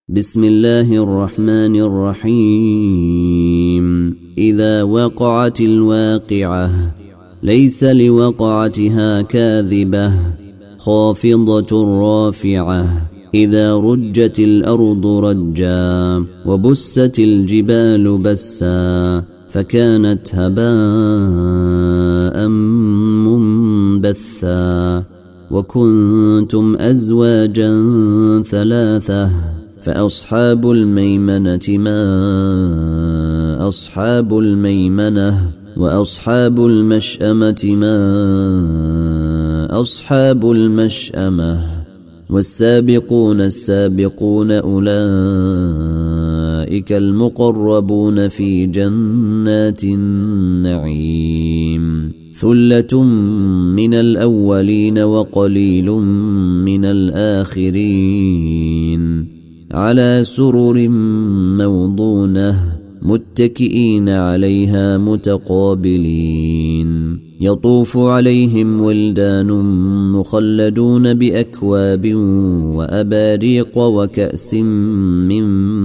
بسم الله الرحمن الرحيم. إذا وقعت الواقعة ليس لوقعتها كاذبة خافضة رافعة. إذا رجت الأرض رجا وبست الجبال بسا فكانت هباء منبثا وكنتم أزواجا ثلاثة فأصحاب الميمنة ما أصحاب الميمنة وأصحاب المشأمة ما أصحاب المشأمة والسابقون السابقون أولئك المقربون في جنات النعيم. ثلة من الأولين وقليل من الآخرين على سرر موضونة متكئين عليها متقابلين. يطوف عليهم ولدان مخلدون بأكواب وأباريق وكأس من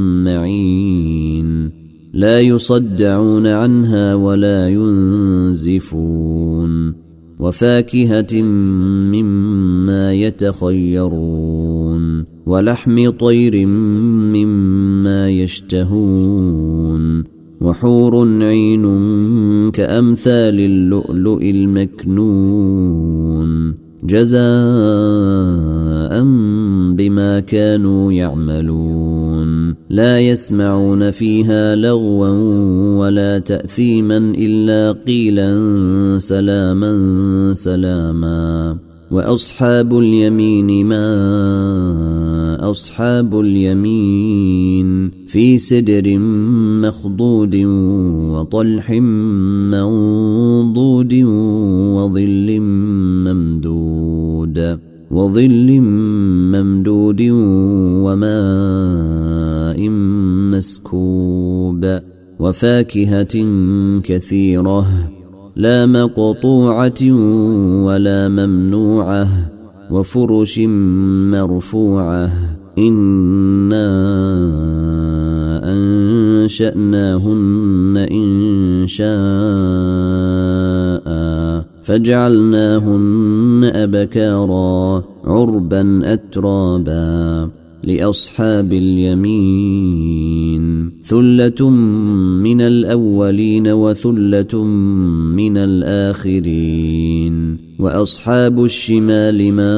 معين لا يصدعون عنها ولا ينزفون. وفاكهة مما يتخيرون ولحم طير مما يشتهون وحور عين كأمثال اللؤلؤ المكنون جزاء بما كانوا يعملون. لا يسمعون فيها لغوا ولا تأثيما إلا قيلا سلاما سلاما. وأصحاب اليمين ما أصحاب اليمين في سدر مخضود وطلح منضود وظل ممدود وماء مسكوب. وفاكهة كثيرة لا مقطوعة ولا ممنوعة وفرش مرفوعة. إنا أنشأناهن إنشاء فجعلناهن أبكارا عربا أترابا. لأصحاب اليمين ثلة من الأولين وثلة من الآخرين. وأصحاب الشمال ما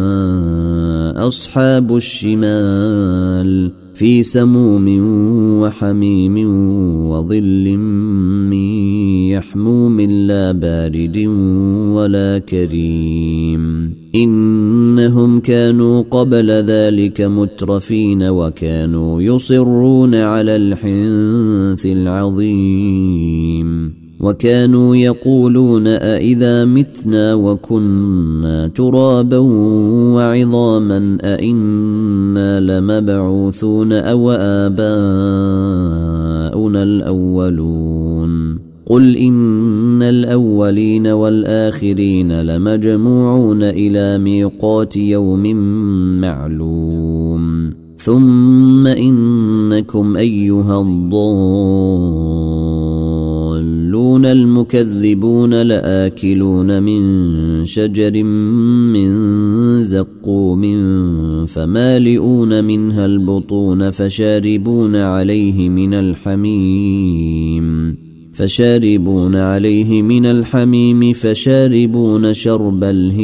أصحاب الشمال في سموم وحميم وظل من يحموم لا بارد ولا كريم. إنهم كانوا قبل ذلك مترفين وكانوا يصرون على الحنث العظيم وكانوا يقولون أإذا متنا وكنا ترابا وعظاما أإنا لمبعوثون أو آباؤنا الأولون. قل إن الأولين والآخرين لمجموعون إلى ميقات يوم معلوم. ثم إنكم أيها الضالون المكذبون لآكلون من شجر من زقوم فمالئون منها البطون فشاربون عليه من الحميم فشاربون شرب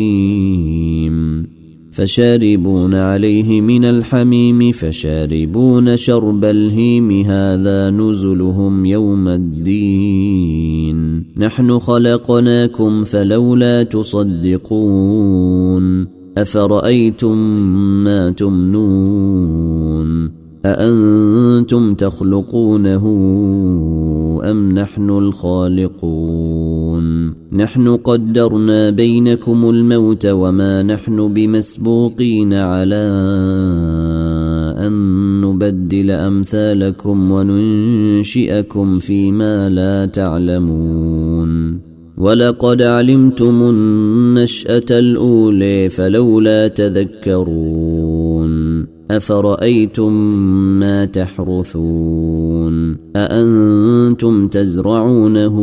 الهيم هذا نزلهم يوم الدين. نحن خلقناكم فلولا تصدقون. أفرأيتم ما تمنون أأنتم تخلقونه أم نحن الخالقون. نحن قدرنا بينكم الموت وما نحن بمسبوقين على أن نبدل أمثالكم وننشئكم فيما لا تعلمون. ولقد علمتم النشأة الأولى فلولا تذكرون أفرأيتم ما تحرثون أأنتم تزرعونه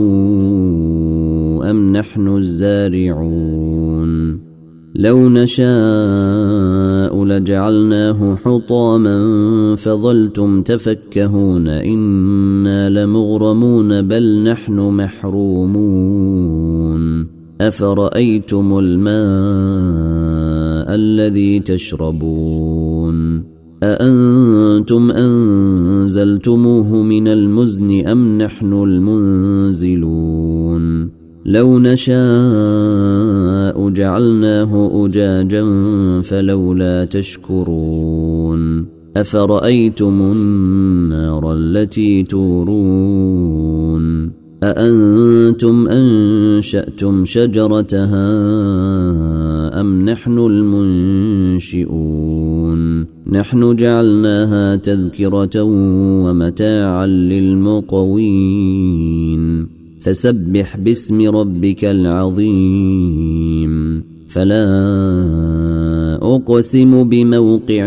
أم نحن الزارعون لو نشاء لجعلناه حطاما فظلتم تفكهون إنا لمغرمون بل نحن محرومون أفرأيتم الماء الذي تشربون أأنتم أنزلتموه من المزن أم نحن المنزلون لو نشاء جعلناه أجاجا فلولا تشكرون أفرأيتم النار التي تورون أأنتم أنشأتم شجرتها أم نحن المنشئون نحن جعلناها تذكرة ومتاعا للمقوين فسبح باسم ربك العظيم فلا أقسم بموقع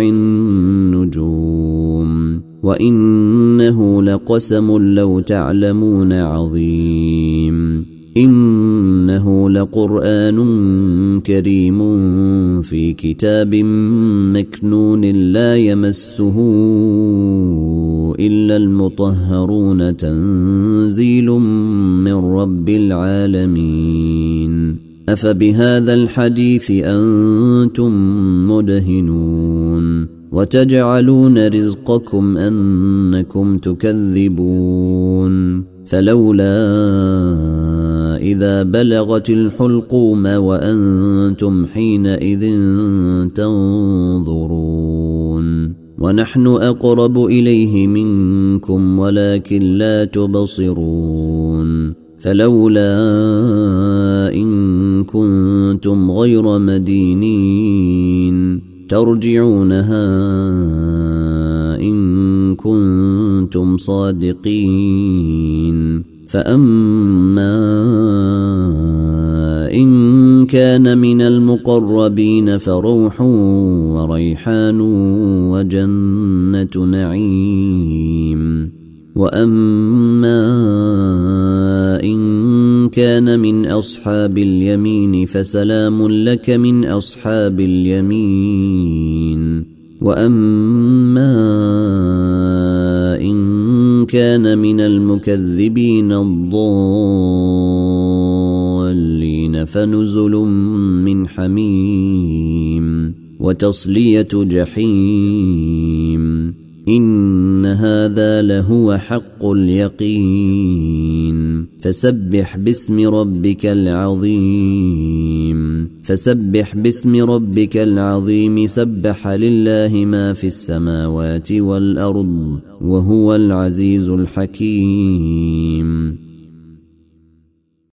النجوم وإنه لقسم لو تعلمون عظيم إنه لقرآن كريم في كتاب مكنون لا يمسه إلا المطهرون تنزيل من رب العالمين أفبهذا الحديث أنتم مدهنون وتجعلون رزقكم أنكم تكذبون فلولا إذا بلغت الحلقوم وأنتم حينئذ تنظرون ونحن أقرب إليه منكم ولكن لا تبصرون فلولا إن كنتم غير مدينين ترجعونها إن كنتم صادقين فأما إن كان من المقربين فروح وريحان وجنة نعيم وأما إن كان من أصحاب اليمين فسلام لك من أصحاب اليمين وأما إن كان من المكذبين الضالين فنزل من حميم وتصلية جحيم إن هذا لهو حق اليقين فسبح باسم ربك العظيم فسبح باسم ربك العظيم سبح لله ما في السماوات والأرض وهو العزيز الحكيم